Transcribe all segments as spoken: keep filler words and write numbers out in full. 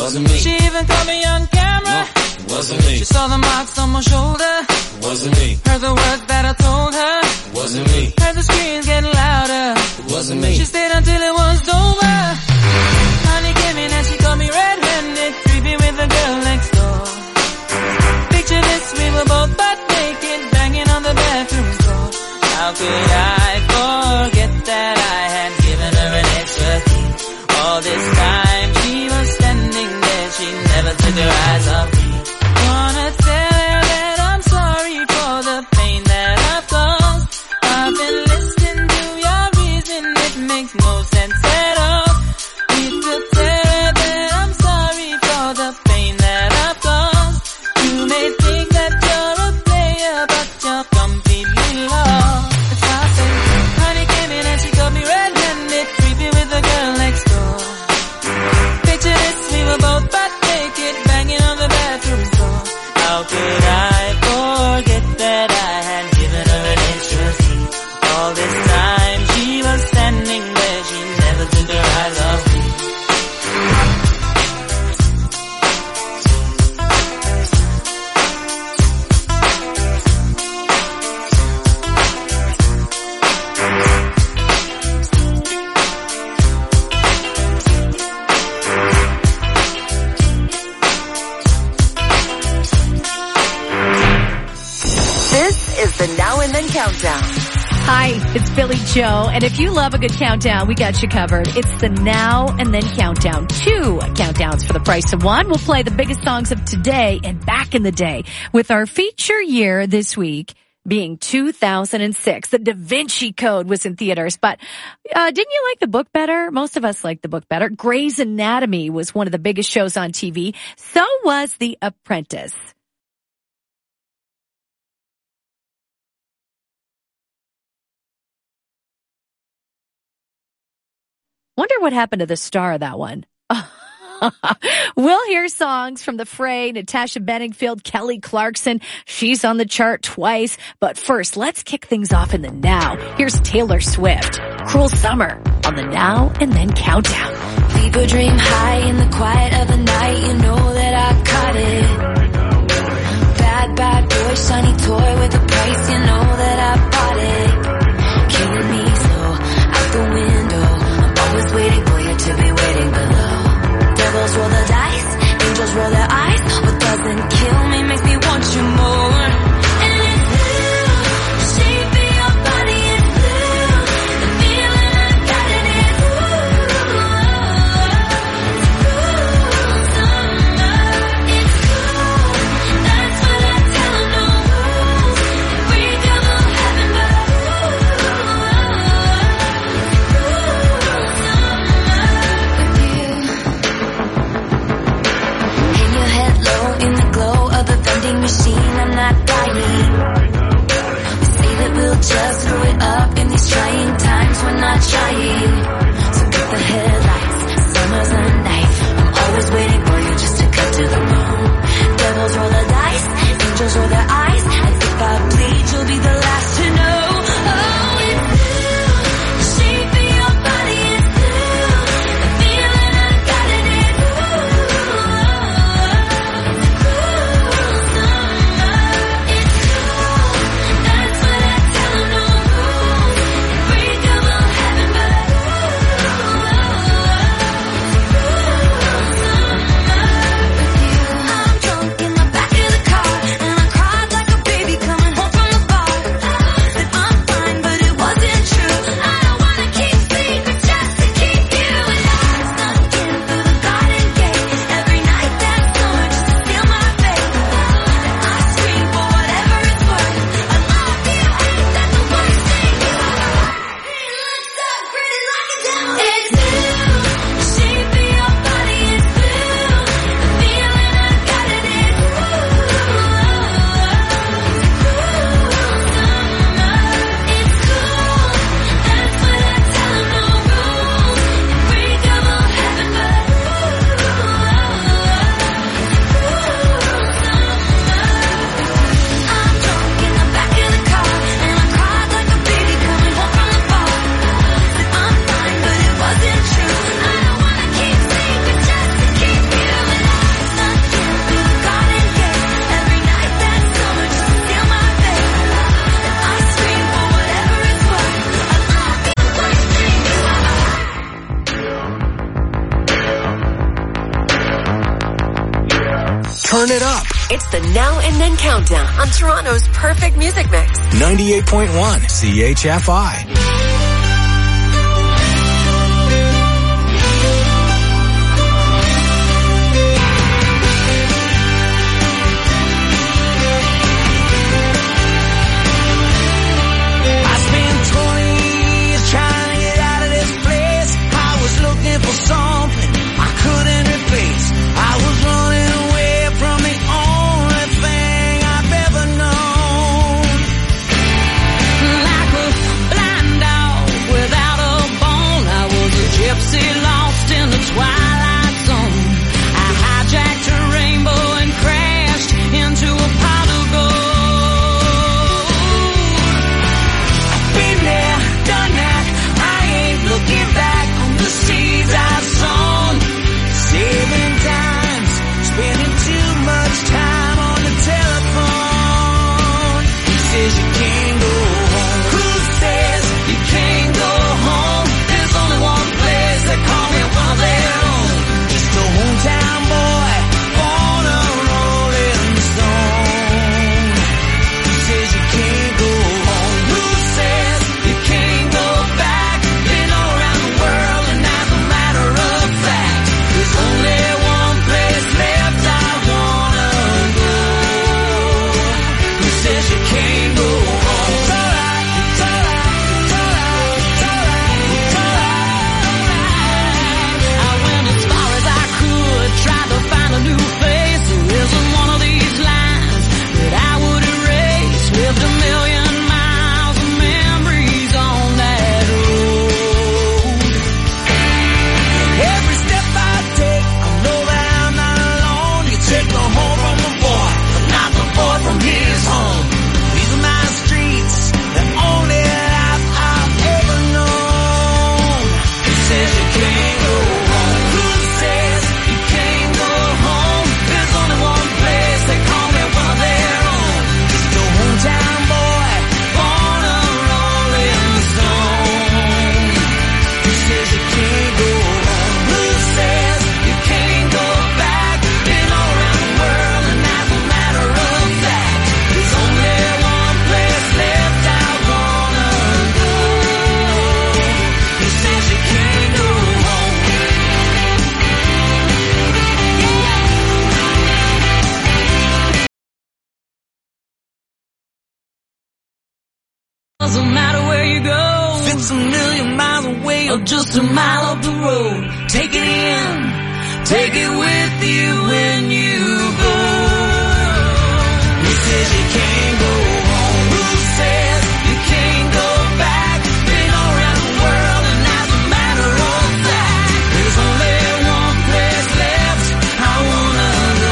wasn't me. She even caught me on camera. No, wasn't me. She saw the marks on my shoulder. Wasn't me. Heard the words that I told her. Wasn't me. Heard the screams getting louder. Wasn't me. She stayed until it was over. Honey came in and she caught me red-handed, creepy with the girl next door. Picture this, we were both butt naked, banging on the bathroom door. How could I forget that I had given her an extra key? All this time she was standing there, she never took her eyes off me. Wanna tell her that I'm sorry for the pain that I've caused. I've been listening to your reason, it makes no sense at all. Need to tell her that I'm sorry for the pain that I've caused. You may think that you're a player, but you're completely lost. It's how I say, honey came in and she caught me red-handed, creepy with the girl next door. Picture this, we were both butt naked, banging on the bathroom door. How could I forget that I had given her an extra key? All this time she was standing there, she never took her eyes off me. The Now and Then Countdown. Hi, it's Billy Joe, and if you love a good countdown, we got you covered. It's the Now and Then Countdown. Two countdowns for the price of one. We'll play the biggest songs of today and back in the day with our feature year this week being two thousand six. The Da Vinci Code was in theaters, but uh, didn't you like the book better? Most of us liked the book better. Grey's Anatomy was one of the biggest shows on T V. So was The Apprentice. Wonder what happened to the star of that one. We'll hear songs from The Fray, Natasha Bedingfield, Kelly Clarkson. She's on the chart twice. But first, let's kick things off in the now. Here's Taylor Swift. Cruel Summer on the Now and Then Countdown. Leave a dream high in the quiet of the night. You know that I caught it. Bad, bad boy, shiny toy with a price. You know that I bought it. Killing me slow out the window. Always waiting for you to be waiting below. Devils roll the dice, angels roll their eyes. What doesn't kill me makes me want you more. And it's blue, the shape of your body is blue. The feeling I got in it, ooh. It's cool summer, it's cool. That's what I tell them, no rules. Break up Turn it up. It's the Now and Then Countdown on Toronto's perfect music mix. ninety-eight point one C H F I. For something I couldn't replace. I was running away from the only thing I've ever known. Like a blind dog without a bone, I was a gypsy lost in the twilight zone. I hijacked a rainbow and crashed into a pot of gold. I've been there, done that, I ain't looking back on the seeds I've sown, saving times, spending too much time on the telephone. Who says you can't go home? Who says you can't go home? There's only one place they call me one of their own. Just a hometown boy, born a rolling stone. Who says you can't go home? Who says you can't go back? Been all around the world and as a matter of fact, there's only one place left I wanna go. Who says you can't go home? It's alright, it's alright, it's alright, it's alright, it's alright. I went as far as I could, tried to find a new face. There isn't one of these lines that I would erase. Lived a million miles of memories on that road. Every step I take, I know that I'm not alone. You take the home from the boy, but not the boy from his home. These are my streets, the only life I've ever known. Who says you can't go home? Who says you can't go home? There's only one place they call me one of their own. Just a hometown boy, born a rolling stone. Who says you can't go home? Who says you can't go back? Been all around the world and as a matter of fact, there's only one place left I wanna go. Who says you can't go home? Doesn't matter where you go, if it's a million miles away or just a mile up the road. Take it in, take it with you when you go. Who says you can't go home? Who says you can't go back? Been all around the world and as a matter of fact, there's only one place left I wanna go.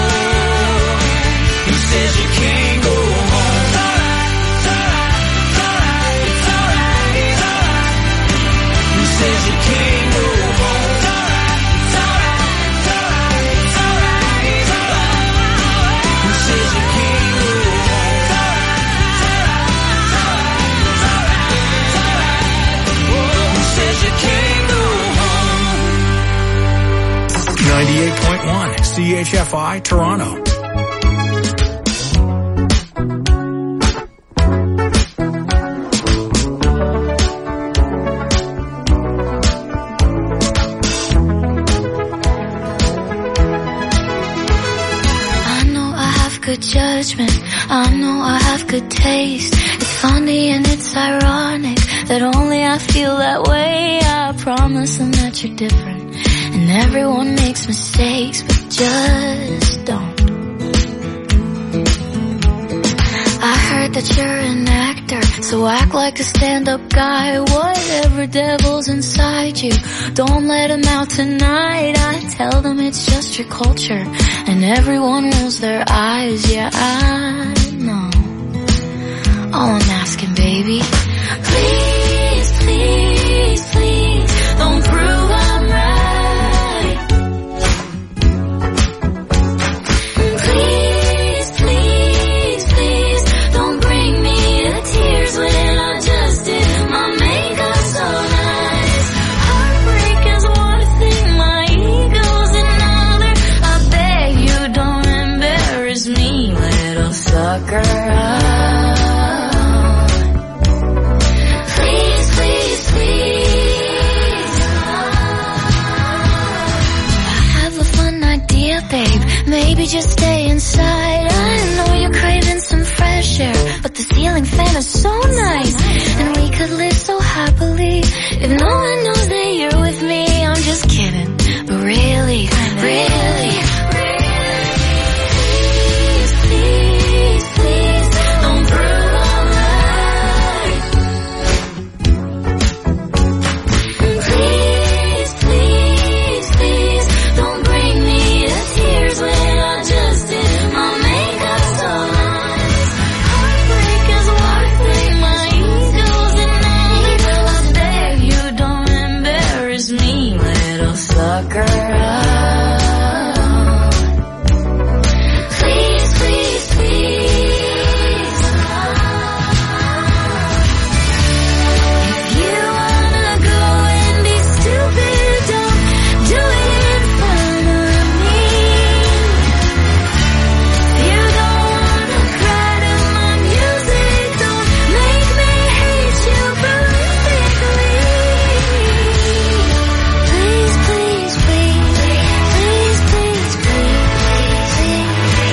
Who says you can't go home? It's alright, it's alright, it's alright, it's alright, it's alright. Who says you can't go home? It's alright, it's alright, it's alright, it's alright, it's alright. Who says you can't go home? It's alright, it's alright, it's alright, it's alright. Whoa, who says you can't go home? ninety-eight point one C H F I, Toronto. I know I have good judgment, I know I have good taste. It's funny and it's ironic that only I feel that way. I promise them that you're different, and everyone makes mistakes, but just don't. I heard that you're an actor, so act like a stand-up guy. Whatever devil's inside you, don't let him out tonight. I tell them it's just your culture, and everyone rolls their eyes. Yeah, I know. All I'm asking, baby, please, please, please, don't prove I'm right. Please, please, please, don't bring me to tears when I just did my makeup so nice. Heartbreak is one thing, my ego's another. I beg you don't Baby, just stay inside. I know you're craving some fresh air, but the ceiling fan is so nice, and we could live so happily if no one knows that you're with me. I'm just kidding, but really, really, please, please, please, don't ruin life. Please, please, please, don't bring me to tears when I just did my makeup so nice. Heartbreak is one thing, my ego's another. I beg you don't embarrass me, little sucker. Please, please, please. If you wanna go and be stupid, don't do it in front of me. If you don't wanna cry to my music, don't make me hate you perfectly. Please, please, please, please, please, please, please,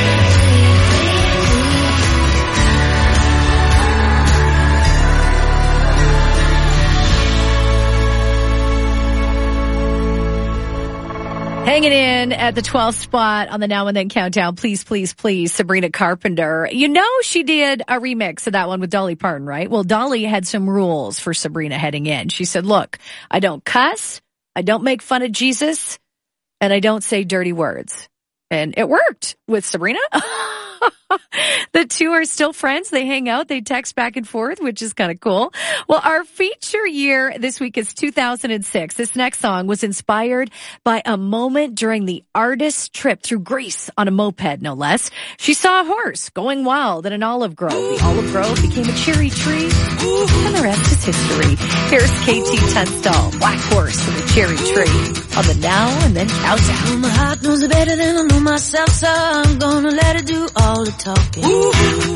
Hanging in at the twelfth spot on the Now and Then Countdown. Please, please, please, Sabrina Carpenter. You know she did a remix of that one with Dolly Parton, right? Well, Dolly had some rules for Sabrina heading in. She said, look, I don't cuss, I don't make fun of Jesus, and I don't say dirty words. And it worked with Sabrina. The two are still friends. They hang out. They text back and forth, which is kind of cool. Well, our feature year this week is two thousand six. This next song was inspired by a moment during the artist's trip through Greece on a moped, no less. She saw a horse going wild in an olive grove. The olive grove became a cherry tree, and the rest is history. Here's K T Tunstall, Black Horse and the Cherry Tree on the Now and Then Countdown. My heart knows it better than I know myself, so I'm gonna let it do all the talking. Ooh.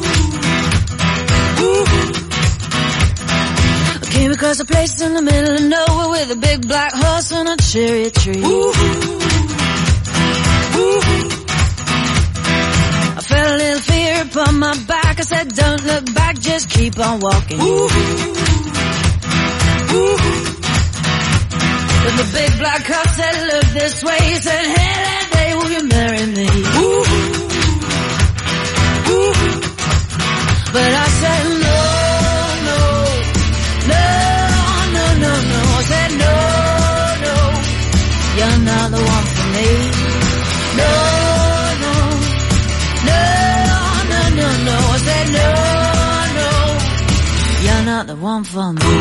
Ooh. I came across a place in the middle of nowhere with a big black horse and a cherry tree. Ooh. Ooh. I felt a little fear upon my back. I said, don't look back, just keep on walking. Ooh. Ooh. But the big black horse said, look this way. He said, hey, that day will you marry me? Ooh. But I said no, no, no, no, no, no. I said no, no, you're not the one for me. No, no, no, no, no, no. I said no, no, you're not the one for me.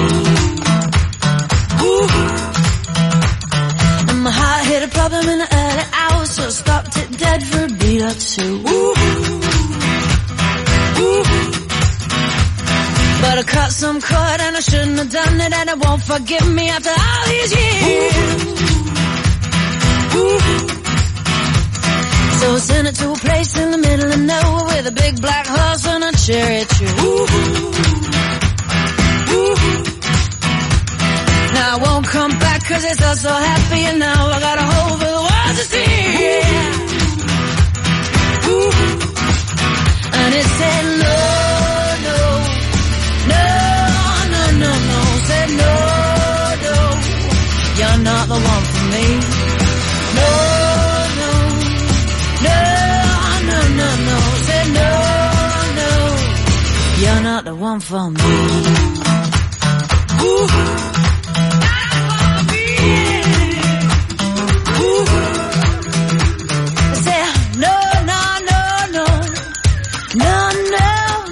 Ooh. And my heart hit a problem in the early hours, so I stopped it dead for a beat or two. Ooh. Ooh. But I cut some cord and I shouldn't have done it, and it won't forgive me after all these years. Ooh. So I sent it to a place in the middle of nowhere with a big black horse and a cherry tree. Ooh. Ooh. Now I won't come back cause it's all so happy, and now I got a hole for the world to see. Yeah. Ooh. And it said no. No, no, said no, no, you're not the one for me. No, no, no, no, no, no, said no, no, you're not the one for me. Ooh. I said no, no, no, no, no, no.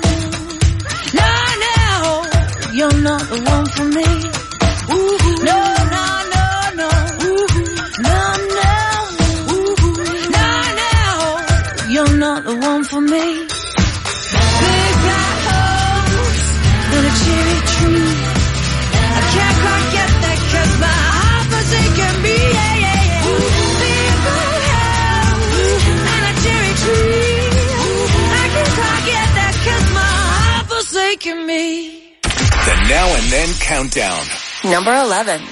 You're not the one for me. Ooh. No, no, no, no. Ooh. No, no. Ooh. No, no. You're not the one for me. Big black horse and a cherry tree. I can't quite get that cause my heart forsaken me. Yeah, yeah, yeah. Big black horse and a cherry tree. I can't quite get that cause my heart forsaken me. The Now and Then Countdown. Number eleven.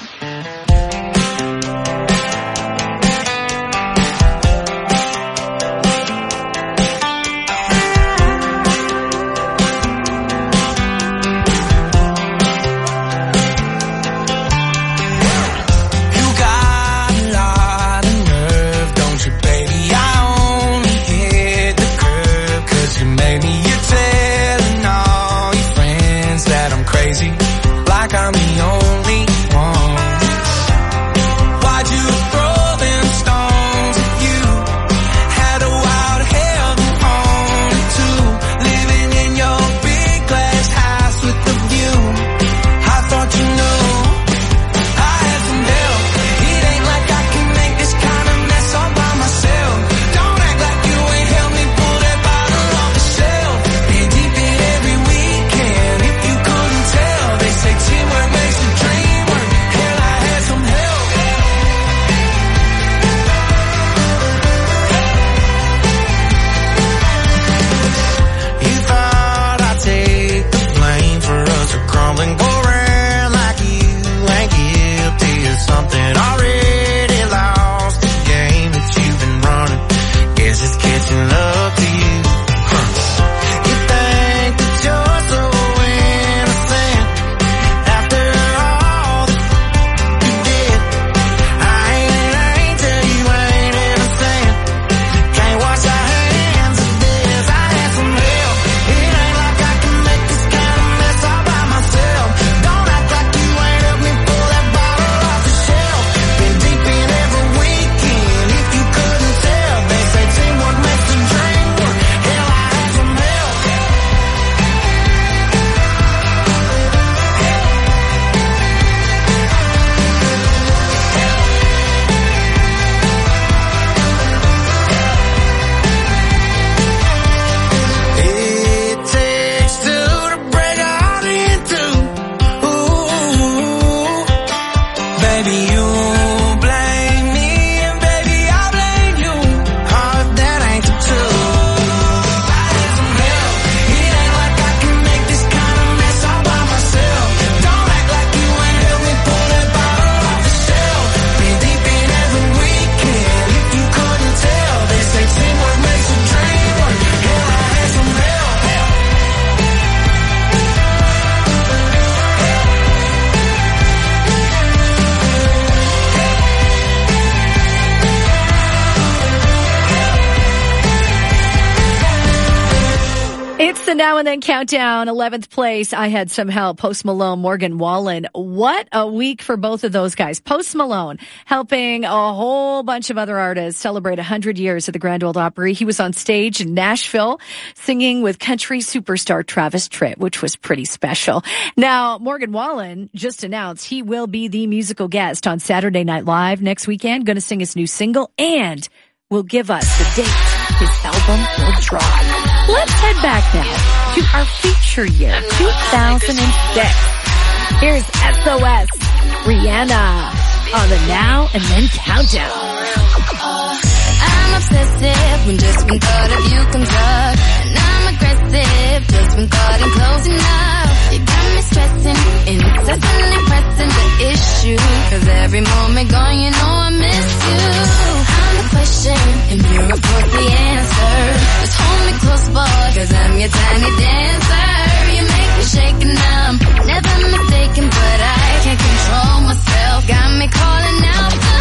It's the Now and Then Countdown, eleventh place. I Had Some Help, Post Malone, Morgan Wallen. What a week for both of those guys. Post Malone helping a whole bunch of other artists celebrate one hundred years at the Grand Ole Opry. He was on stage in Nashville singing with country superstar Travis Tritt, which was pretty special. Now, Morgan Wallen just announced he will be the musical guest on Saturday Night Live next weekend, going to sing his new single, and will give us the date his album will drop. Let's head back now to our feature year, two thousand six. Here's S O S, Rihanna, on the Now and Then Countdown. I'm obsessive when just when thought of you comes up. And I'm aggressive just when thought I'm close enough. You got me stressing, incessantly pressing the issue. Cause every moment gone, you know I miss you. I'm the question, and you're of course the answer. Just hold me close, boy, cause I'm your tiny dancer. You make me shake and I'm never mistaken, but I can't control myself. Got me calling out for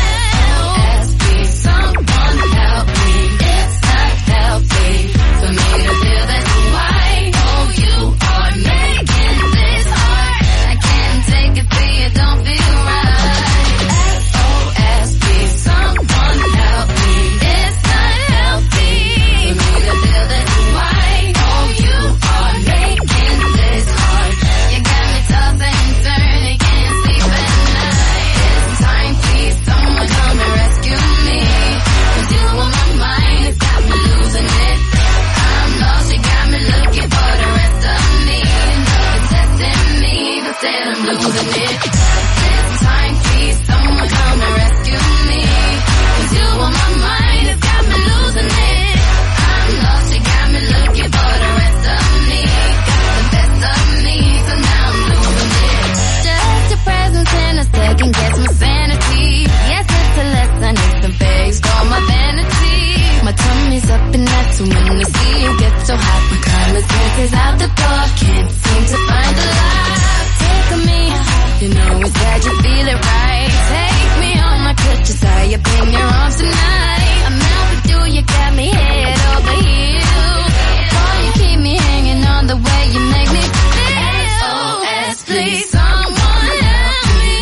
help. Ask me, someone help me. It's not healthy for me to feel this way. Oh, you are making this hard. I can't take it, see it don't feel right. S O S, please, someone help me. It's not healthy for me to feel this way. Oh, you are making this hard. You got me tossing and turning, can't sleep at night. It's time, please, someone come and rescue me. Cause you on my mind, it's got me losing it. I'm lost, you got me looking for the rest of me. And you're testing me, but then I'm losing it. This time, please, someone come and rescue me. Cause you on my mind, it's got me losing it. I'm lost, you got me looking for the rest of me. Got the best of me, so now I'm losing it. Just your presence in a second gets my sanity. Yes, it's a lesson, it's a phase for my vanity. My tummy's up and that's when I see you get so hot. My common sense is out the door, can't seem to find the light. Take me, you know it's bad, you feel it right. Take me on my crutches, high up in your arms tonight. I'm out with you, you got me head over heels. Boy, you keep me hanging on the way you make me feel. S O S, please, someone help me.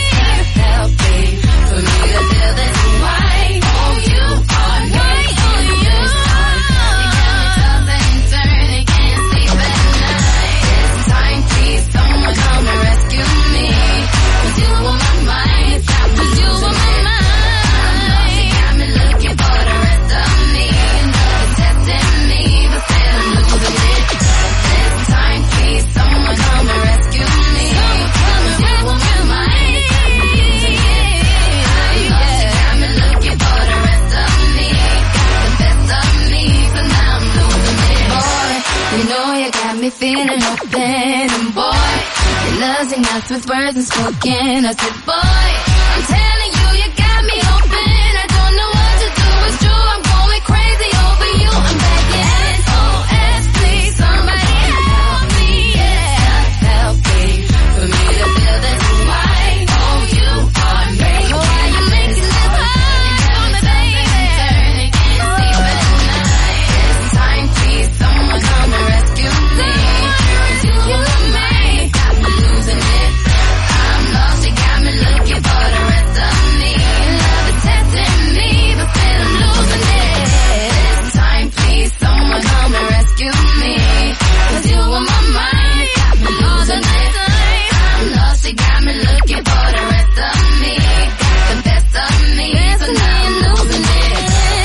Help me, for me to feel this way. Oh, you are making this hard. You got me tossing and turning, can't sleep at night. It's time, please, someone come and rescue me. Cause you on my mind, it's got me you on my mind. You got me looking for the rest of me. And you're testing me, but still I'm losing it. This time, please, someone come and rescue me. Cause you on my mind, it's got me losing it. I'm lost, you got me looking for the rest of me. Got the best of me, so now I'm losing it. Boy, you know you got me feeling open. And boy, your love's enough with words unspoken. I said, boy, I'm telling you, you got me open. I don't know what to do, it's true, I'm going crazy over you. I'm begging, S O S, please, somebody help me. Yeah, help me, for me to feel this way. Oh, you are making why you making this hard for me, baby. Turning, can't sleep at night. This time, please, someone come and rescue me. Cause you on my mind, got me losing it. I'm lost, you got me looking for the rest of me. Love is testing me, but still I'm losing it. This time, please, someone come and rescue me. Cause you on my mind, got me losing it. I'm lost, you got me looking for the rest of me. Got the best of me, so now I'm losing it.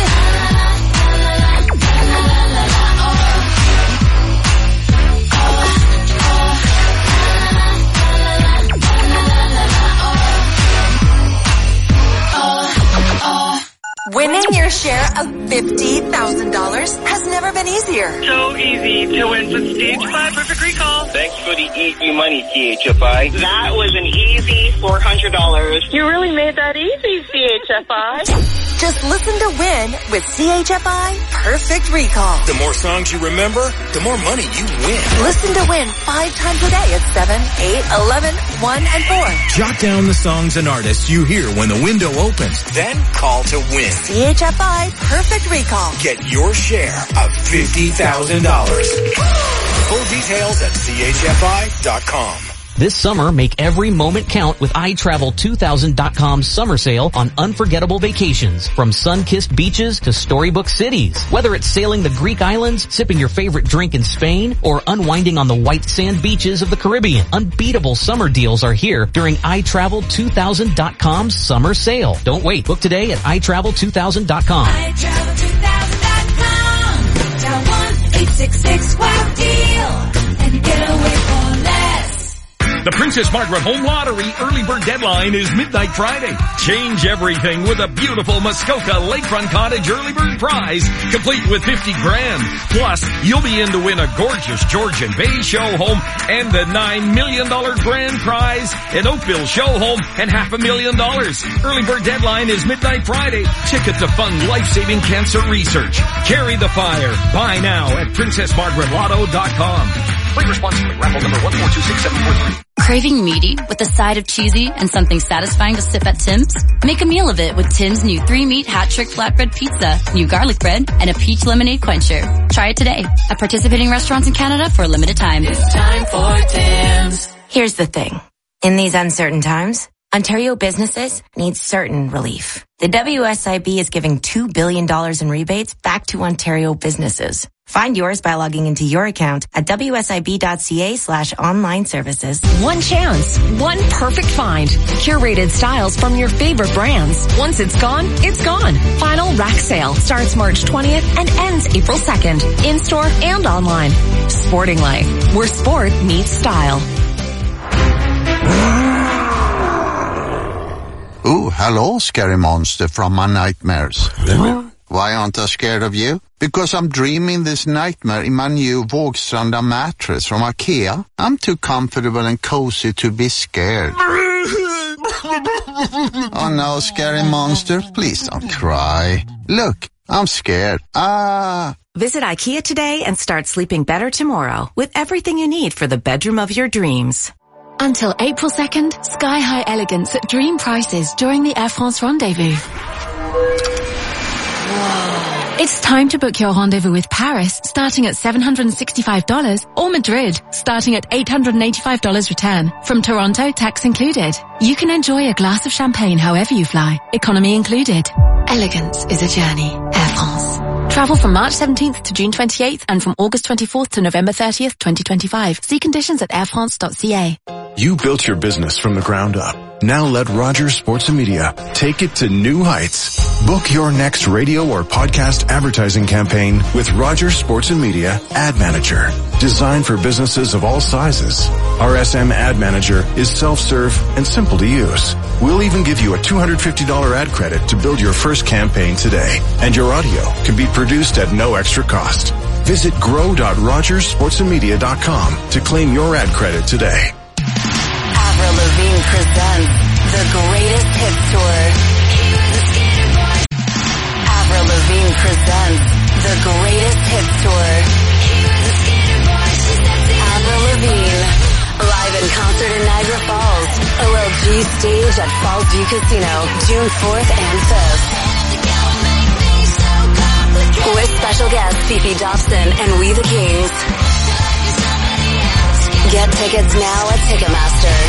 Winning your share of fifty thousand dollars has never been easier. So easy to win with C H F I Perfect Recall. Thanks for the easy money, C H F I. That was an easy four hundred dollars. You really made that easy, C H F I. Just listen to win with C H F I Perfect Recall. The more songs you remember, the more money you win. Listen to win five times a day at seven, eight, eleven, one and four. Jot down the songs and artists you hear when the window opens. Then call to win. C H F I Perfect Recall. Get your share of fifty thousand dollars. Full details at C H F I dot com. This summer, make every moment count with i travel two thousand dot com's summer sale on unforgettable vacations. From sun-kissed beaches to storybook cities. Whether it's sailing the Greek islands, sipping your favorite drink in Spain, or unwinding on the white sand beaches of the Caribbean, unbeatable summer deals are here during i travel two thousand dot com's summer sale. Don't wait. Book today at i travel two thousand dot com. i travel two thousand dot com. Dial one eight six six wow deal and get away for less. The Princess Margaret Home Lottery early bird deadline is midnight Friday. Change everything with a beautiful Muskoka Lakefront Cottage early bird prize, complete with fifty grand. Plus, you'll be in to win a gorgeous Georgian Bay show home and the nine million dollars grand prize, an Oakville show home, and half a million dollars. Early bird deadline is midnight Friday. Ticket to fund life-saving cancer research. Carry the fire. Buy now at princess margaret lotto dot com. Play responsibly. Raffle number one four two six seven four three. Craving meaty with a side of cheesy and something satisfying to sip at Tim's? Make a meal of it with Tim's new three-meat hat-trick flatbread pizza, new garlic bread, and a peach lemonade quencher. Try it today at participating restaurants in Canada for a limited time. It's time for Tim's. Here's the thing. In these uncertain times, Ontario businesses need certain relief. The W S I B is giving two billion dollars in rebates back to Ontario businesses. Find yours by logging into your account at W S I B dot C A slash online services. One chance, one perfect find. Curated styles from your favorite brands. Once it's gone, it's gone. Final rack sale starts March twentieth and ends April second. In-store and online. Sporting Life, where sport meets style. Oh, hello, scary monster from my nightmares. Why aren't I scared of you? Because I'm dreaming this nightmare in my new Vågstranda mattress from IKEA. I'm too comfortable and cozy to be scared. Oh no, scary monster, please don't cry. Look, I'm scared. Ah. Visit IKEA today and start sleeping better tomorrow with everything you need for the bedroom of your dreams. Until April second, sky-high elegance at dream prices during the Air France Rendezvous. Whoa. It's time to book your rendezvous with Paris, starting at seven hundred sixty-five dollars, or Madrid, starting at eight hundred eighty-five dollars return. From Toronto, tax included. You can enjoy a glass of champagne however you fly, economy included. Elegance is a journey. Air France. Travel from March seventeenth to June twenty-eighth and from August twenty-fourth to November thirtieth, twenty twenty-five. See conditions at air france dot c a. You built your business from the ground up. Now let Rogers Sports and Media take it to new heights. Book your next radio or podcast advertising campaign with Rogers Sports and Media Ad Manager. Designed for businesses of all sizes. R S M Ad Manager is self-serve and simple to use. We'll even give you a two hundred fifty dollars ad credit to build your first campaign today. And your audio can be produced at no extra cost. Visit grow dot rogers sports and media dot com to claim your ad credit today. Avril Lavigne presents the greatest hits tour. Avril Lavigne presents the greatest hits tour. Avril Lavigne, live in concert in Niagara Falls. O L G stage at Falls View Casino, June fourth and fifth. With special guests Fifi Dobson and We the Kings. Get tickets now at Ticketmaster.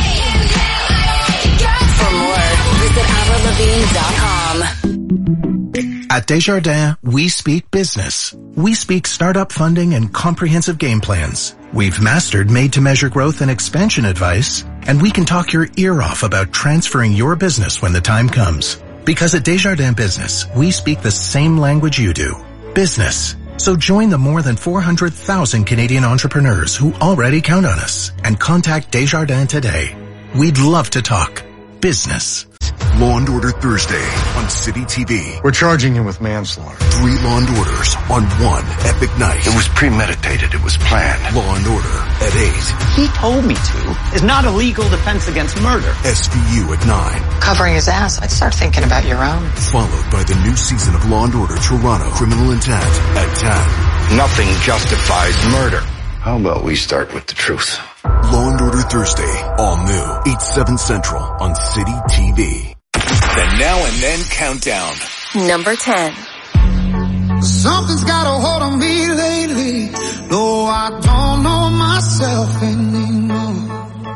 For more, visit avril lavigne dot com. At Desjardins, we speak business. We speak startup funding and comprehensive game plans. We've mastered made-to-measure growth and expansion advice, and we can talk your ear off about transferring your business when the time comes. Because at Desjardins Business, we speak the same language you do. Business. So join the more than four hundred thousand Canadian entrepreneurs who already count on us and contact Desjardins today. We'd love to talk business. Law and Order Thursday on City T V. We're charging him with manslaughter. Three Law and Orders on one epic night. It was premeditated. It was planned. Law and Order at eight. He told me to. It's not a legal defense against murder. S V U at nine. Covering his ass. I'd start thinking about your own. Followed by the new season of Law and Order Toronto Criminal Intent at ten. Nothing justifies murder. How about we start with the truth? Law and Order through Thursday, all new, eight, seven Central on City T V. The Now and Then Countdown. Number ten. Something's got a hold on me lately, though I don't know myself anymore.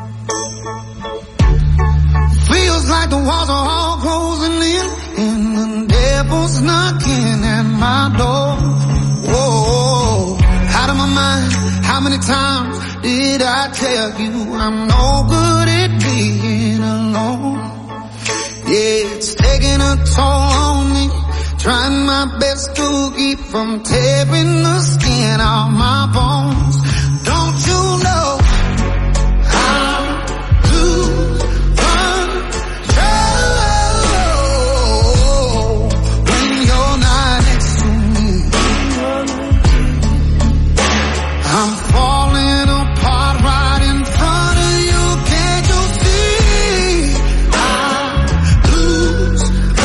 Feels like the walls are all closing in, and the devil's knocking at my door. Whoa, out of my mind, how many times did I tell you I'm no good at being alone? Yeah, it's taking a toll on me, trying my best to keep from tearing the skin off my bones. Don't you know how to run control when you're not next to me? I'm falling apart right in front of you. Can't you see? I lose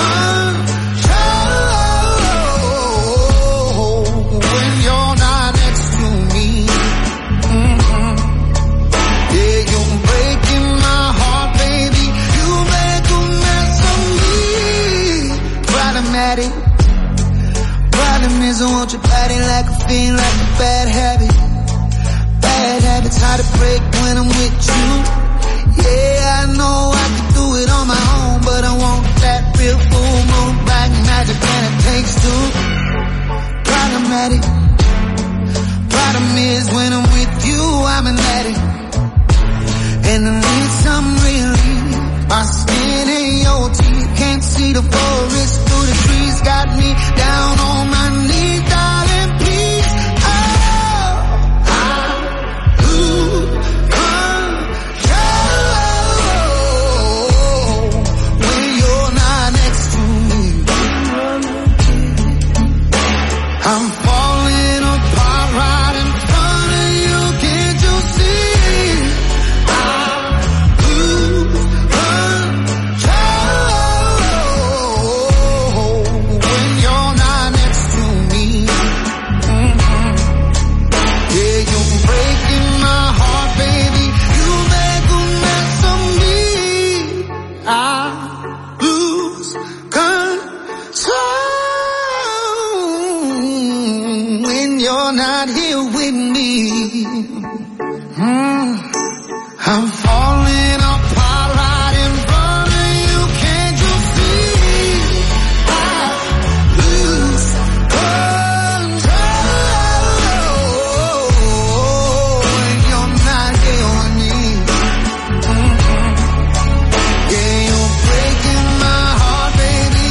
control when you're not next to me. Mm-hmm. Yeah, you're breaking my heart, baby. You make a mess of me. Problematic. Problem is I want your body like a fiend, like a bad habit. Bad habits hard to break when I'm with you. Yeah, I know I can do it on my own, but I want that real full moon black magic and it takes two. Problematic. Problem is when I'm with you, I'm an addict, and I need some relief. My skin ain't your teeth, can't see the forest through the trees. Got me down on my knees, darling, please. I'm falling apart right in front of you. Can't you see? I lose control when you're not next to me. Mm-hmm. Yeah, you're breaking my heart, baby. You make a mess of me. I lose control when you're not here with me. Mm. I'm falling apart right in front of you. Can't you see? I lose control when you're not here with me. Mm-hmm. Yeah, you're breaking my heart, baby.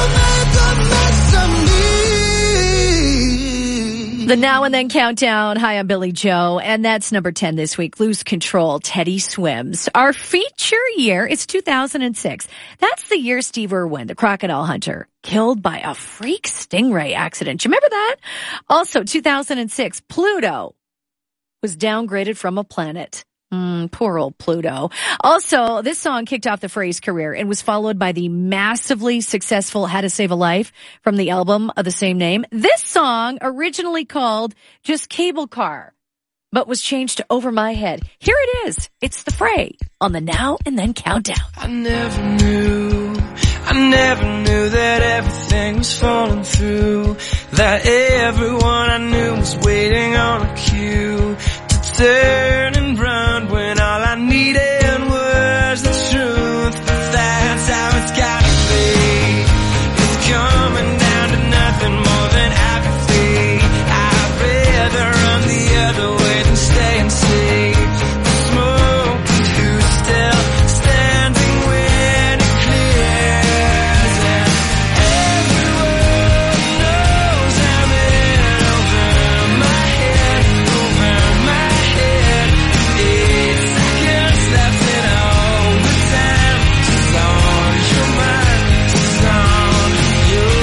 You make a mess of me. The Now and Then Countdown. Hi, I'm Billy Joe, and that's number ten this week. Lose Control, Teddy Swims. Our feature year is two thousand six. That's the year Steve Irwin, the crocodile hunter, killed by a freak stingray accident. You remember that? Also, two thousand six, Pluto was downgraded from a planet. Mm, poor old Pluto. Also, this song kicked off the Phrase career and was followed by the massively successful How to Save a Life from the album of the same name. This song, originally called just Cable Car, but was changed to Over My Head. Here it is. It's the Fray on the Now and Then Countdown. I never knew, I never knew that everything was falling through, that everyone I knew was waiting on a cue to turn and run when all I needed was the truth. But that's how it's gotta be. It's coming down to nothing more than apathy. I'd rather run the other way than stay and see the smoke and who's still standing when it clears. And everyone knows I'm in over my head, over my head. Eight seconds left in all the time. Just on your mind, just on your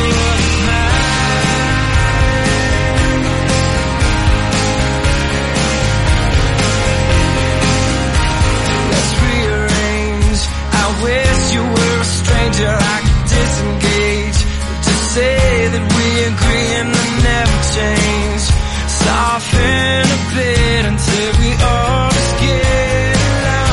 mind. Let's rearrange. I wish you were a stranger I could disengage, to say that we agree and then never change. Soften a bit until we all just get along.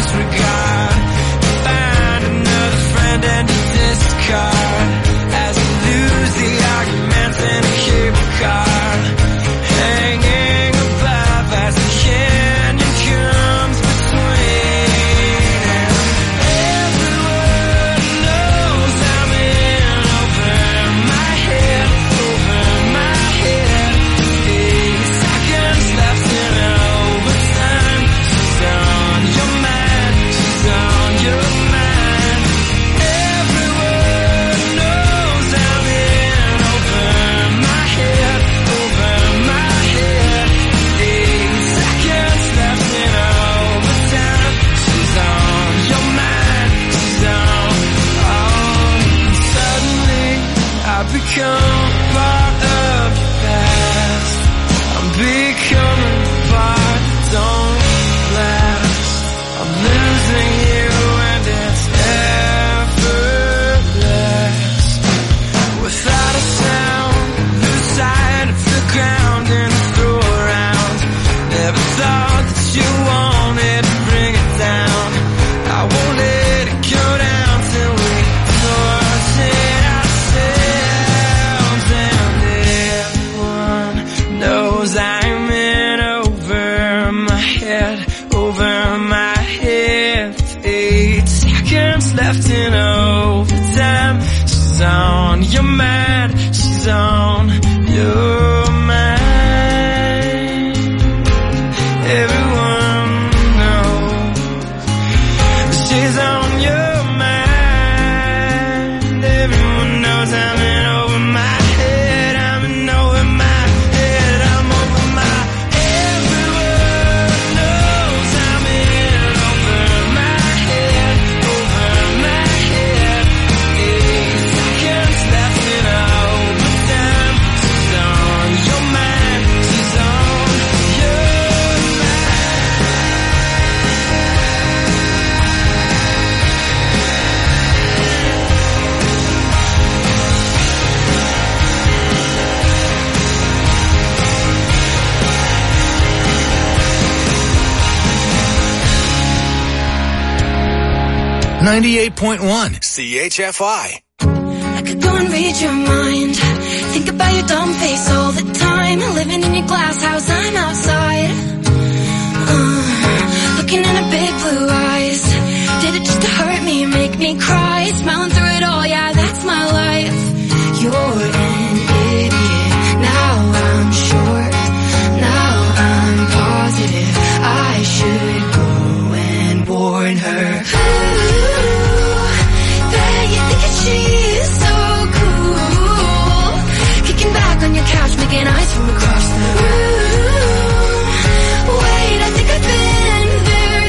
disregard. Find another friend and discard as you lose the arguments in a cable car. Hanging above as the canyon comes between. And everyone knows I'm in over my head, over my head. Eight seconds left in overtime. She's on your mind, she's on your mind. Everyone knows I'm in over my head, over my head. Eight seconds left in overtime. She's on your mind, she's on, on. Suddenly I become part of your past. I'm becoming part, don't last. I'm losing you and it's effortless. Without a sound, lose sight of the ground and throw around. Never thought that you wanted to bring it down. I won't let it go down till we sort it ourselves. And everyone knows I'm in over my head, over my head. Eight seconds left in overtime. She's on your mind, she's on your mind. Everyone knows she's on your mind. Everyone knows I'm in over my head, I'm in over my head, I'm over my. Everyone knows I'm in over my head, over my head. Eight seconds left in overtime. She's on your mind, she's on your ninety-eight point one C H F I. I could go and read your mind. Think about your dumb face all the time. Living in your glass house, I'm outside. Uh, looking into big blue eyes. Did it just to hurt me, make me cry? Smiling through it all, yeah, that's my life. You're an idiot. Now I'm sure. Now I'm positive. I should go and warn her. She's so cool. Kicking back on your couch, making eyes from across the room. Wait, I think I've been there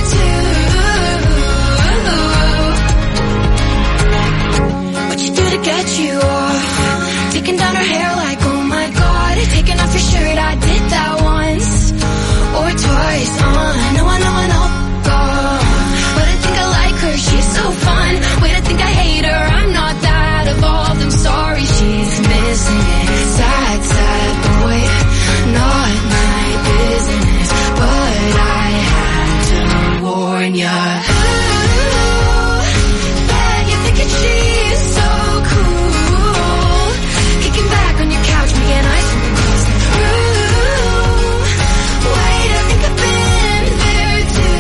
too. What'd you do to get you off? Taking down her hair like, oh my god. Taking off your shirt, I did that once or twice. Uh, no, I know, I know, God. But I think I like her, she's so fun. Wait, I think I hate her, I'm not that evolved. I'm sorry, she's missing it. Sad, sad boy, not my business. But I had to warn ya. Ooh, bet you're thinking she's so cool. Kicking back on your couch, making eyes from across the room. Wait, I think I've been there too.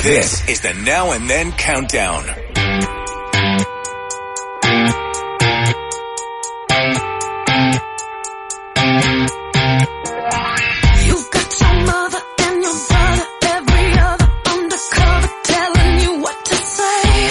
This is the Now and Then Countdown. You've got your mother and your brother, every other undercover, telling you what to say.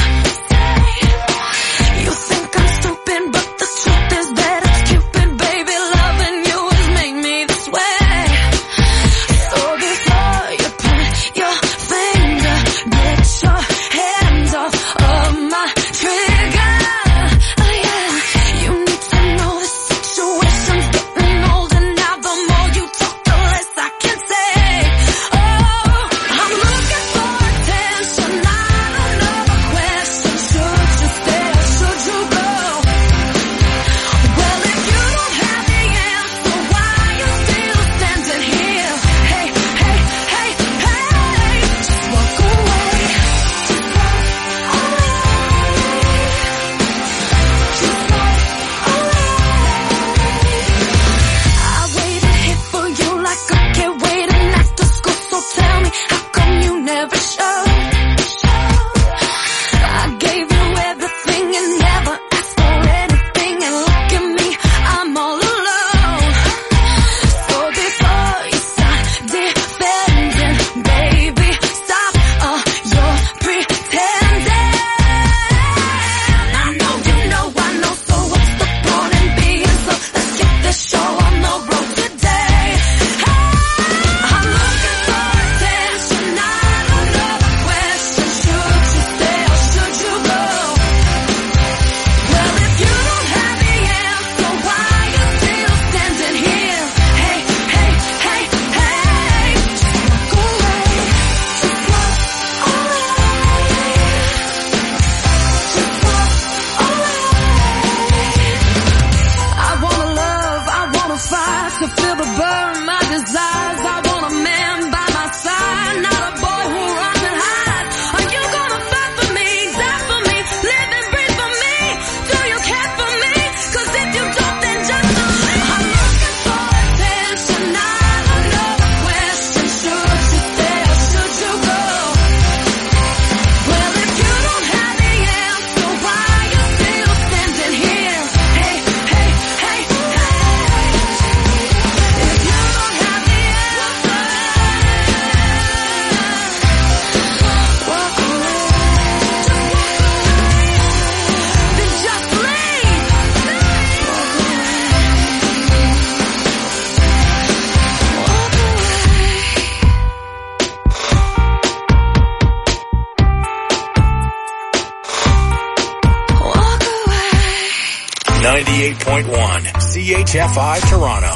You think I'm stupid, but the truth is that it's Cupid, baby. Loving you has made me this way. So before you point your finger, get your hands off of my trigger. Oh yeah, you need to know the situation's getting older now. The more you talk, the less I can say. Oh, I'm looking for attention. I don't know the question. Should you stay or should you go? Well, if you don't have the answer, why are you still standing here? Hey, hey, hey, hey, just walk away. Just walk away. Just walk away. I waited here for you like a kid waiting after school. So tell me, how come you never showed? I gave you everything and never asked for anything. And look at me, I'm all alone. So before you start defending, baby, stop uh, your pretending. I know you know I know, so what's the point in being so? Let's get this show on the road today. I'm looking for attention. I don't know the question. Should you stay or should you go? Well, if you don't have the answer, why are you still standing here? Hey, hey, hey, hey, just walk away. Just walk away. Just walk away. I wanna love, I wanna fight, to feel the burn, my desires. I want a man by my side, not a boy who runs and hides. Are you gonna fight for me, die for me, live and breathe for me? Do you care for me? 'Cause if you don't, then just know I'm looking for attention. I don't know the question. Should you stay or should you go? Well, if you don't have the answer, why are you still standing here? Hey, hey, hey, hey. If you don't have the answer, walk away. Then just leave. Walk away. Walk away. ninety-eight point one C H F I Toronto.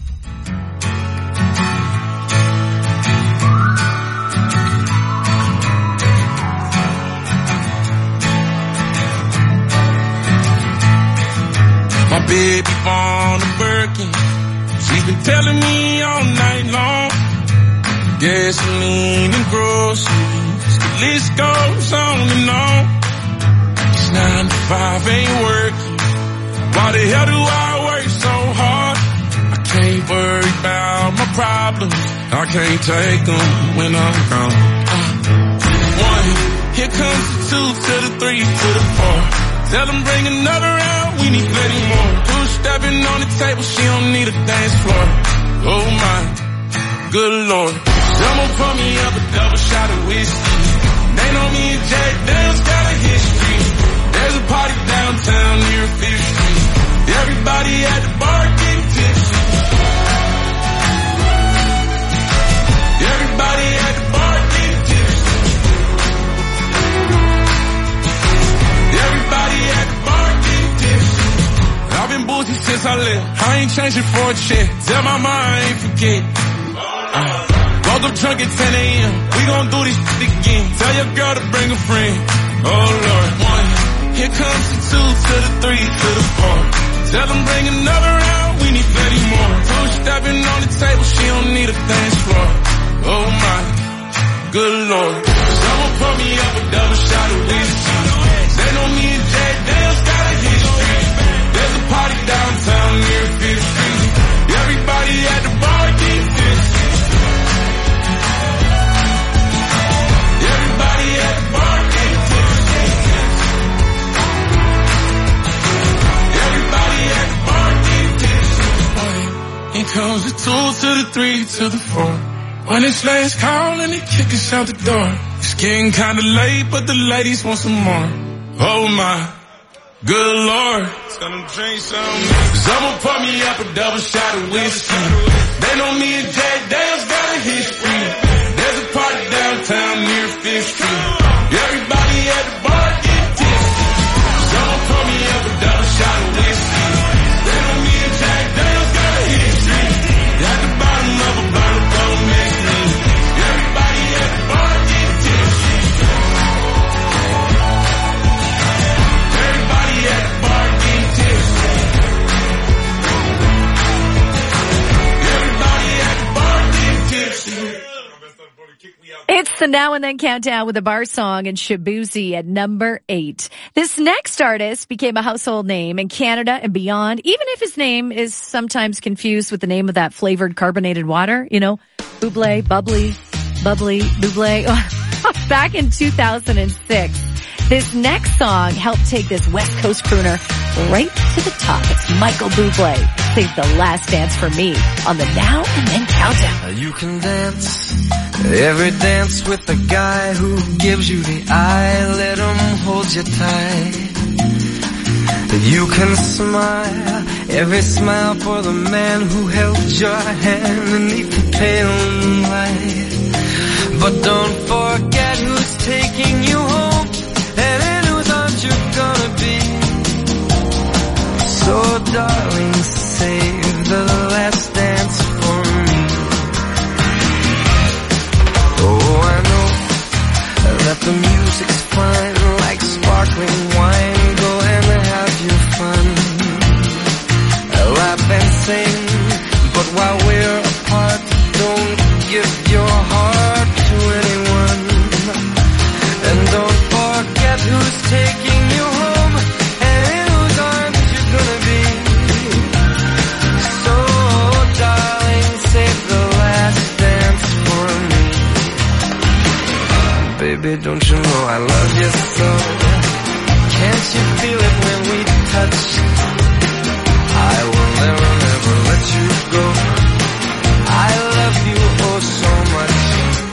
My baby born a Birkin. She's been telling me all night long. Gasoline and groceries, the list goes on and on. It's nine to five, ain't working. Why the hell do I work so hard? I can't worry about my problems. I can't take them when I'm gone. Uh, one, here comes the two to the three to the four. Tell them bring another round, we need plenty more. Two stepping on the table, she don't need a dance floor. Oh my, good lord. Someone pour me up a double shot of whiskey. They know me and Jack Daniels got a history. There's a party downtown near Fifth Street. Everybody at the bar getting tipsy. Everybody at the bar getting tipsy. Everybody at the bar getting tipsy. I've been boozy since I left. I ain't changing for a check. Tell my mom I ain't forget. Uh, woke up drunk at ten a.m. We gon' do this shit again. Tell your girl to bring a friend. Oh Lord. One, here comes the two to the three to the four. Tell them bring another round, we need plenty more. Two stepping on the table, she don't need a dance floor. Oh my, good lord. Someone pour me up a double shot of whiskey. They know me and Jack Daniels got a history. There's a party downtown near Fifth Street. Everybody at the bar getting tipsy. Everybody comes the two to the three to the four. When it's last call and they kick us out the door. It's getting kinda late, but the ladies want some more. Oh my, good lord. Tell them drink some. Someone pour me up a double shot of whiskey. They know me and Jack Dale's got a history. There's a party downtown near Fifth Street. Everybody at the bar get tipsy. Someone pour me up a double shot of whiskey. They know me and Jack Dale's got a history. At the bottom of a bottle, don't mix me. Everybody at the bar get tipsy. Everybody at the bar get tipsy. Everybody at the bar get tipsy. It's the Now and Then Countdown with a bar song and Shabuzi at number eight. This next artist became a household name in Canada and beyond, even if his name is sometimes confused with the name of that flavored carbonated water, you know, Buble, bubbly, bubbly, Buble. Back in two thousand six, this next song helped take this West Coast crooner right to the top. It's Michael Bublé. Save the last dance for me on the Now and Then Countdown. You can dance every dance with the guy who gives you the eye. Let him hold you tight. You can smile every smile for the man who held your hand beneath the pale moonlight. But don't forget who's taking you home and in whose arms you're gonna be. So darling, save the last dance for me. Oh, I know that the music's fine, like sparkling wine. Go and have your fun, laugh and sing. But while we're apart, don't give your heart to anyone. And don't forget who's taking you home and in whose arms you're gonna be. So darling, save the last dance for me. Baby, don't you know I love you so? Can't you feel it when we touch? I will never, never let you go. I love you oh so much.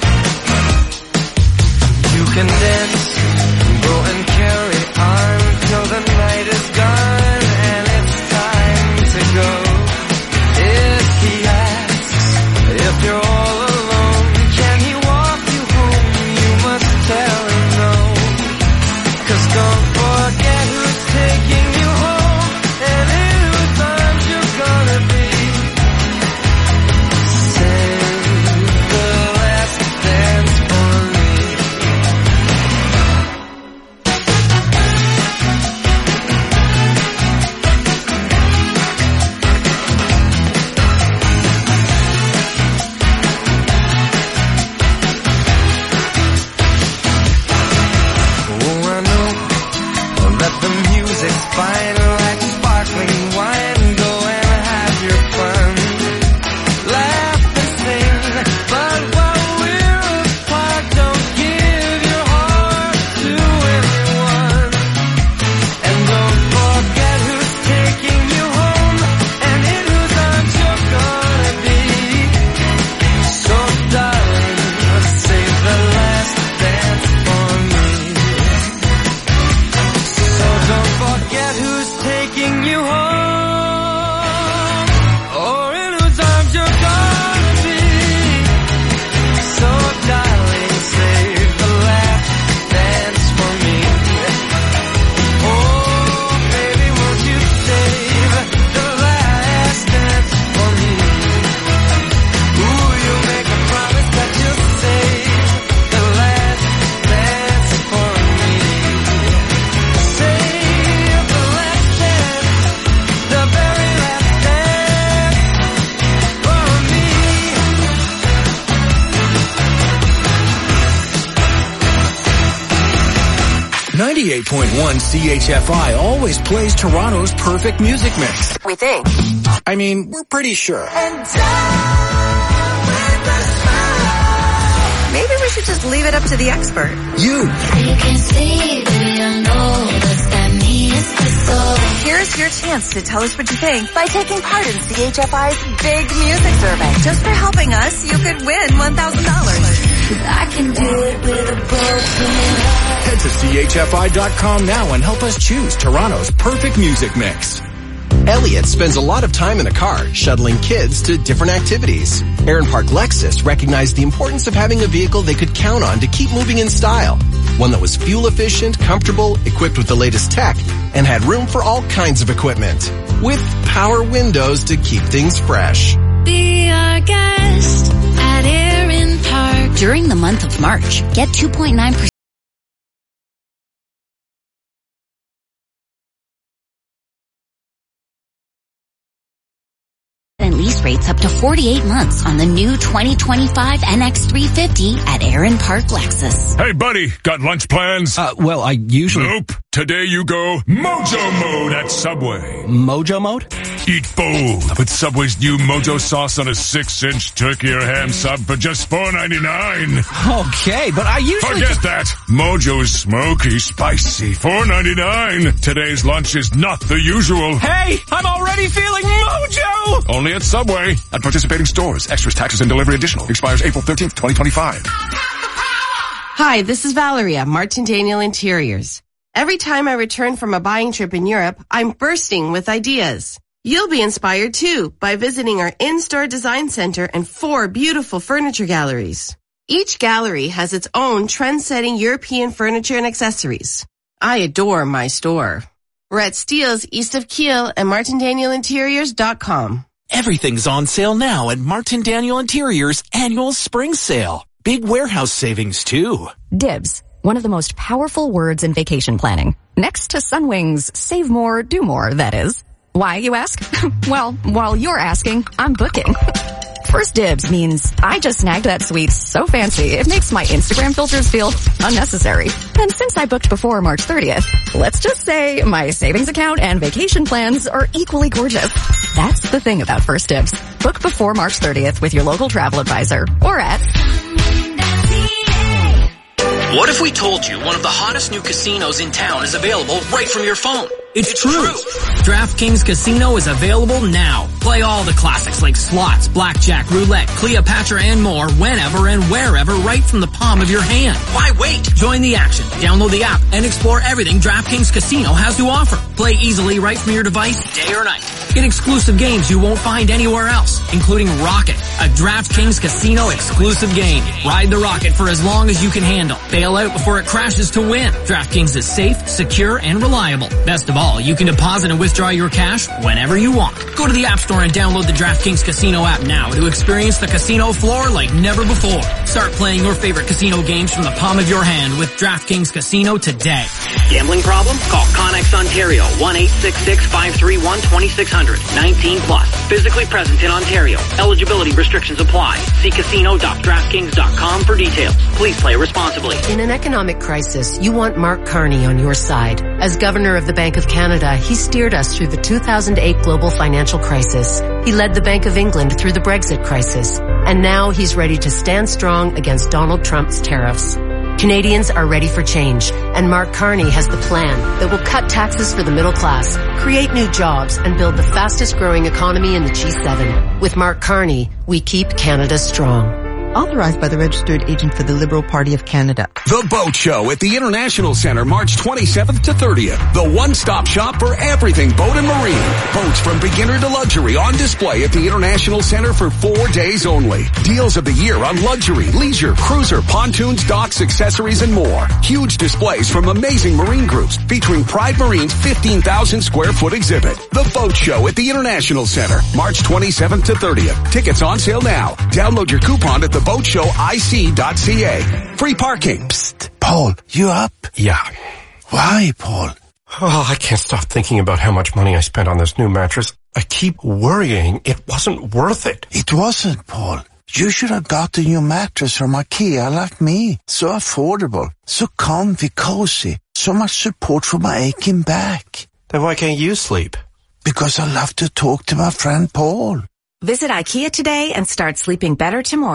You can dance, go and carry on till the night is gone and it's time to go. If he asks if you're all alone, can he walk you home? You must tell him no. 'Cause don't forget who's taking you home and in whose arms you're gonna be. Save the last dance for me. Oh, I know that the music's fine, like sparkling wine. Go and have your fun, laugh and sing. But while we're apart, don't give your heart to anyone. And don't forget who's taking you home and in whose arms you're gonna be. So darling, save the last dance for me. So don't forget who's taking you home or in whose arms you're gonna be. So darling, save the last dance for me. Oh baby, won't you save the last dance for me? Ooh, you make a promise that you'll save the last dance for me. Save the last dance, the very last dance for me. ninety-eight point one C H F I always plays Toronto's perfect music mix. We think. I mean, we're pretty sure. Maybe we should just leave it up to the expert. You. You can see, baby, I know that that means the soul. Here's your chance to tell us what you think by taking part in C H F I's Big Music Survey. Just for helping us, you could win one thousand dollars. I can do it with a broken heart. Head to C H F I dot com now and help us choose Toronto's perfect music mix. Elliot spends a lot of time in the car, shuttling kids to different activities. Aaron Park Lexus recognized the importance of having a vehicle they could count on to keep moving in style. One that was fuel efficient, comfortable, equipped with the latest tech, and had room for all kinds of equipment. With power windows to keep things fresh. Be our guest at Aaron Park. During the month of March, get two point nine percent lease rates up to forty-eight months on the new twenty twenty-five N X three fifty at Aaron Park Lexus. Hey, buddy, got lunch plans? Uh, well, I usually... Nope. Today you go Mojo Mode at Subway. Mojo Mode? Eat bold with Subway's new Mojo sauce on a six-inch turkey or ham sub for just four ninety-nine. Okay, but I usually... Forget that. Mojo's smoky, spicy, four ninety-nine. Today's lunch is not the usual. Hey, I'm already feeling Mojo! Only at Subway. At participating stores. Extras, taxes, and delivery additional. Expires April thirteenth, twenty twenty-five. Hi, this is Valeria, Martin Daniel Interiors. Every time I return from a buying trip in Europe, I'm bursting with ideas. You'll be inspired too by visiting our in-store design center and four beautiful furniture galleries. Each gallery has its own trend-setting European furniture and accessories. I adore my store. We're at Steeles east of Kiel and martin daniel interiors dot com. Everything's on sale now at Martin Daniel Interiors annual spring sale. Big warehouse savings too. Dibs. One of the most powerful words in vacation planning. Next to Sunwing's save more, do more, that is. Why, you ask? Well, while you're asking, I'm booking. First dibs means I just snagged that suite so fancy it makes my Instagram filters feel unnecessary. And since I booked before March thirtieth, let's just say my savings account and vacation plans are equally gorgeous. That's the thing about First Dibs. Book before March thirtieth with your local travel advisor or at... What if we told you one of the hottest new casinos in town is available right from your phone? It's, it's true. true. DraftKings Casino is available now. Play all the classics like slots, blackjack, roulette, Cleopatra, and more whenever and wherever right from the palm of your hand. Why wait? Join the action. Download the app and explore everything DraftKings Casino has to offer. Play easily right from your device, day or night. Get exclusive games you won't find anywhere else, including Rocket, a DraftKings Casino exclusive game. Ride the rocket for as long as you can handle. Bail out before it crashes to win. DraftKings is safe, secure, and reliable. Best of all, you can deposit and withdraw your cash whenever you want. Go to the App Store and download the DraftKings Casino app now to experience the casino floor like never before. Start playing your favorite casino games from the palm of your hand with DraftKings Casino today. Gambling problem? Call Connex Ontario, one eight six six, five three one, two six zero zero, nineteen plus. Physically present in Ontario. Eligibility restrictions apply. See casino dot draftkings dot com for details. Please play responsibly. In an economic crisis, you want Mark Carney on your side. As Governor of the Bank of Canada, he steered us through the two thousand eight global financial crisis. He led the Bank of England through the Brexit crisis. And now he's ready to stand strong against Donald Trump's tariffs. Canadians are ready for change, and Mark Carney has the plan that will cut taxes for the middle class, create new jobs, and build the fastest growing economy in the G seven. With Mark Carney, we keep Canada strong. Authorized by the Registered Agent for the Liberal Party of Canada. The Boat Show at the International Center, March twenty-seventh to thirtieth. The one-stop shop for everything boat and marine. Boats from beginner to luxury on display at the International Center for four days only. Deals of the year on luxury, leisure, cruiser, pontoons, docks, accessories, and more. Huge displays from amazing marine groups featuring Pride Marine's fifteen thousand square foot exhibit. The Boat Show at the International Center, March twenty-seventh to thirtieth. Tickets on sale now. Download your coupon at the boat show I C dot C A. Free parking. Psst. Paul, you up? Yeah. Why, Paul? Oh, I can't stop thinking about how much money I spent on this new mattress. I keep worrying it wasn't worth it. It wasn't, Paul. You should have gotten your mattress from IKEA like me. So affordable, so comfy, cozy, so much support for my aching back. Then why can't you sleep? Because I love to talk to my friend Paul. Visit IKEA today and start sleeping better tomorrow.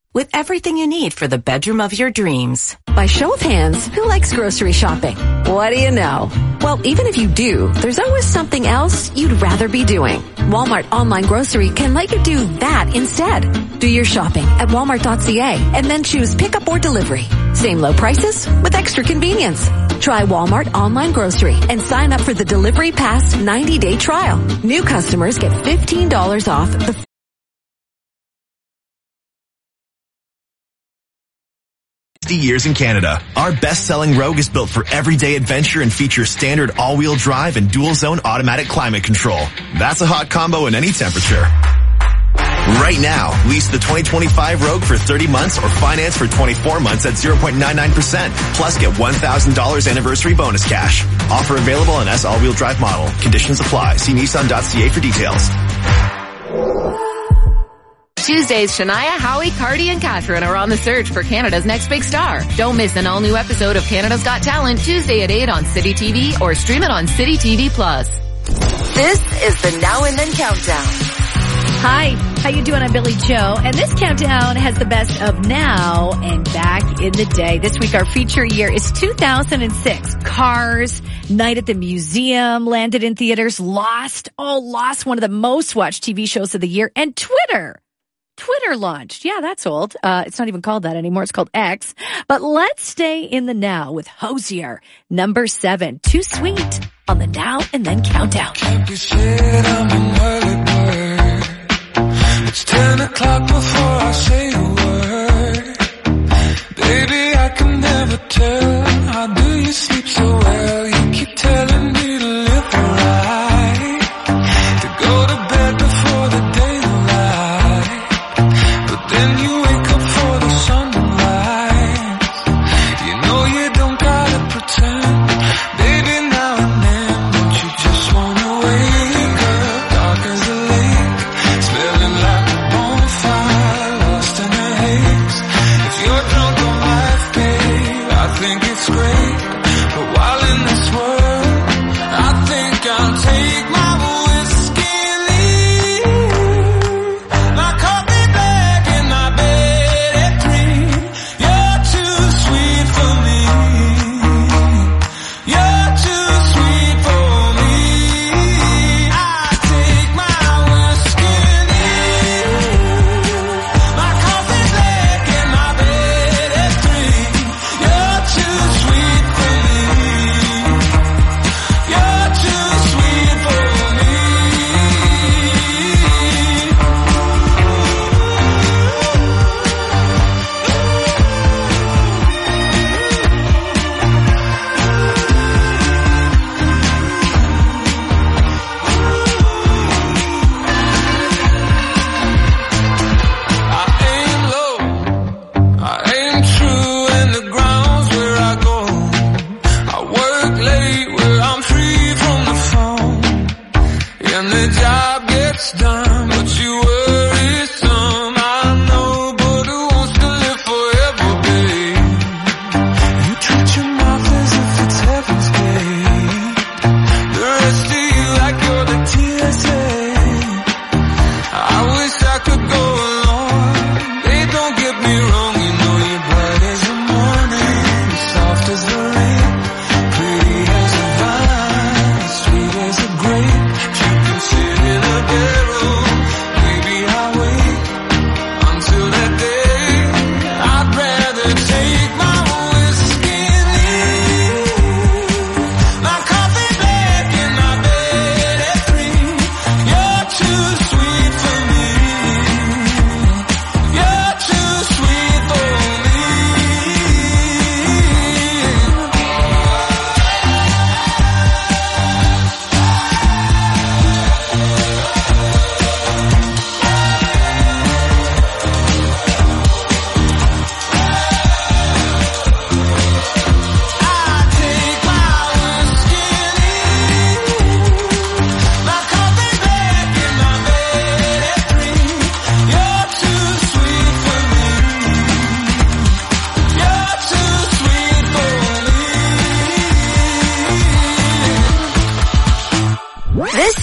with everything you need for the bedroom of your dreams. By show of hands, who likes grocery shopping? What do you know? Well, even if you do, there's always something else you'd rather be doing. Walmart Online Grocery can let you do that instead. Do your shopping at walmart dot c a and then choose pickup or delivery. Same low prices with extra convenience. Try Walmart Online Grocery and sign up for the Delivery Pass ninety day trial. New customers get fifteen dollars off the years in Canada. Our best-selling Rogue is built for everyday adventure and features standard all-wheel drive and dual-zone automatic climate control. That's a hot combo in any temperature. Right now, lease the twenty twenty-five Rogue for thirty months or finance for twenty-four months at zero point nine nine percent. Plus get one thousand dollars anniversary bonus cash. Offer available on S all-wheel drive model. Conditions apply. See nissan dot c a for details. Tuesdays, Shania, Howie, Cardi, and Catherine are on the search for Canada's next big star. Don't miss an all-new episode of Canada's Got Talent Tuesday at eight on City T V or stream it on City T V Plus. This is the Now and Then Countdown. Hi, how you doing? I'm Billy Joe, and this countdown has the best of now and back in the day. This week our feature year is two thousand six. Cars, Night at the Museum, landed in theaters, Lost, oh, Lost, one of the most watched T V shows of the year, and Twitter. Twitter launched. Yeah, that's old. Uh, it's not even called that anymore. It's called X. But let's stay in the now with Hozier, number seven. Too Sweet on the Now and Then Countdown. Can't be said I'm an early bird. It's ten o'clock before I say a word. Baby, I can never tell. How do you sleep so well? You keep telling me to live right, to go to bed before the daylight. Then you wake up for the sunrise. You know you don't gotta pretend. Baby, now and then, don't you just wanna wake up dark as a lake, smelling like a bonfire, lost in a haze. If you're drunk on life, babe, I think it's great. But while in this world, I think I'll take my whiskey and leave. My coffee bag in my bed at three. You're too sweet for me. You're too sweet for me. I take my whiskey and leave. My coffee bag in my bed at three. You're too sweet for me. You're too sweet for me. I aim low, I aim true, and the ground's where I go. I work late where I'm free from the phone, and the job gets done, but you worry some. I know, but who wants to live forever, babe? You treat your mouth as if it's heaven's gate. The rest of you like you're the T S A. I wish I could go along. Hey, don't get me wrong, you know you're bright as the morning, soft as the rain, pretty as a vine, sweet as a grape. You can sit in a barrel, maybe I'll wait.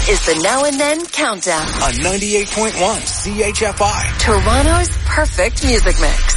is the Now and Then Countdown on ninety-eight point one C H F I. Toronto's perfect music mix.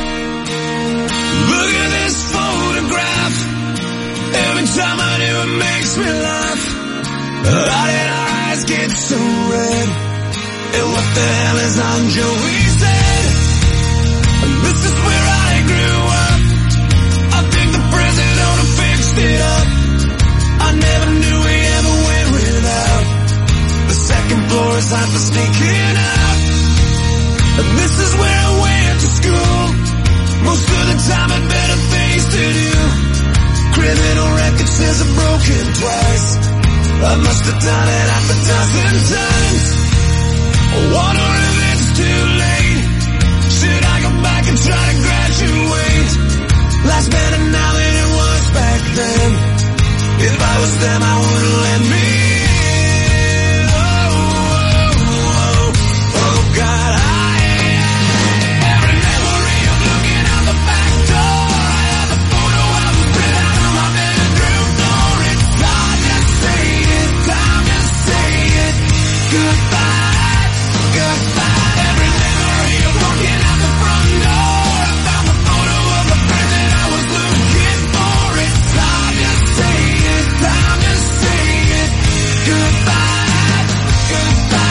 Look at this photograph. Every time I do it makes me laugh. How did our eyes get so red? And what the hell is on Joey's head? This is where I grew up. I think the president fixed it up. I never knew we ever went without. The second floor is hot for sneaking out. And this is where I went to school. Most of the time I'd better things to do. Criminal record says I'm broken twice. I must have done it half a dozen times. I wonder if it's too late. Should I go back and try to graduate? Life's better now than it was back then. If I was them, I wouldn't let me in. Oh, oh, oh, oh, God, I every memory of looking out the back door. I have a photo I was printed out on my bedroom floor. It's time to say it, time to say it. Goodbye, goodbye. Every memory of walking out the front door. I found the photo of the present I was looking for. It's time to say it, time to say it. Goodbye, goodbye.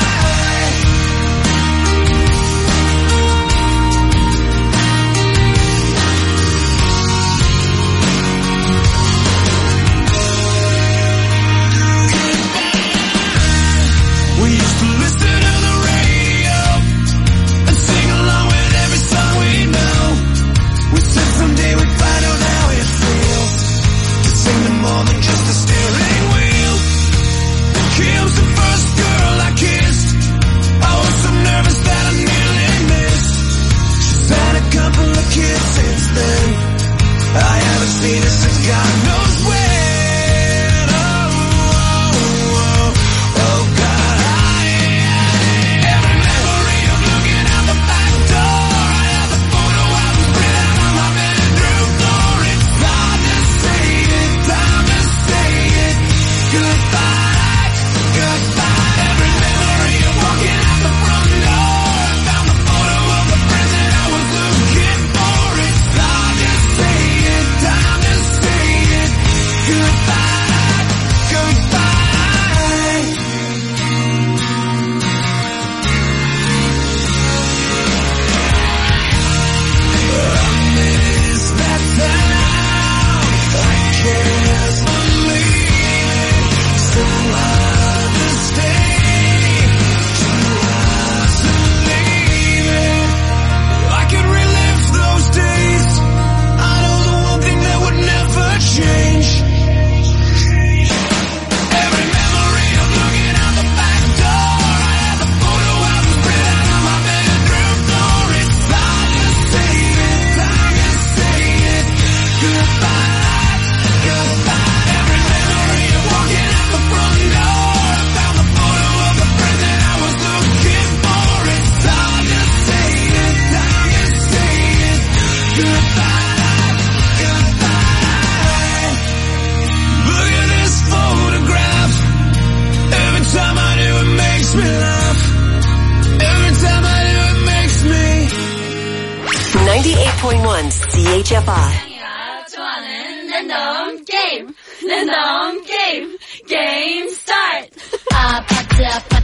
We used to listen to the radio and sing along with every song we know. We said someday we'd find out how it feels to sing to more than just a steering wheel. Kim's the first girl I kissed. I was so nervous that I nearly missed. She's had a couple of kids since then. I haven't seen her since God knows when. Oh, oh, oh, oh, God, I every memory of looking out the back door. I have a photo I was printed out on my bedroom floor. It's time to say it, time to say it. Goodbye, goodbye. Every memory of walking out the front door. I found the photo of the present I was looking for. It's time to say it, time to say it. Goodbye, goodbye. I miss that sound. I can't believe it. So hard to stay, too hard to leave it. I could relive those days. I know the one thing that would never change. Every memory of looking out the back door. I have a photo I was printed out on my bedroom floor. It's time to say it, time to say it. Goodbye, goodbye. Every memory of walking out the front door. I found the photo of the present I was looking for. It's time to say it, time to say it. Goodbye, goodbye. Look at this photograph. Every time I do it makes me laugh. Every time I do it makes me. ninety-eight point one C H F I. 좋아하는 랜덤 게임 랜덤 게임 게임 스타트 아파트 아파트